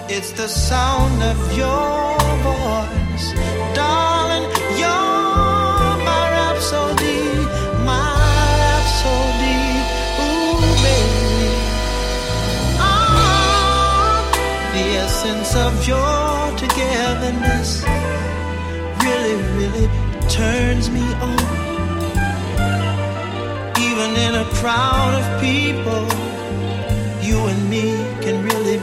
It's the sound of your voice, darling. You're my rhapsody, my rhapsody. Ooh, baby. The essence of your togetherness really, really turns me on. Even in a crowd of people, you and me can really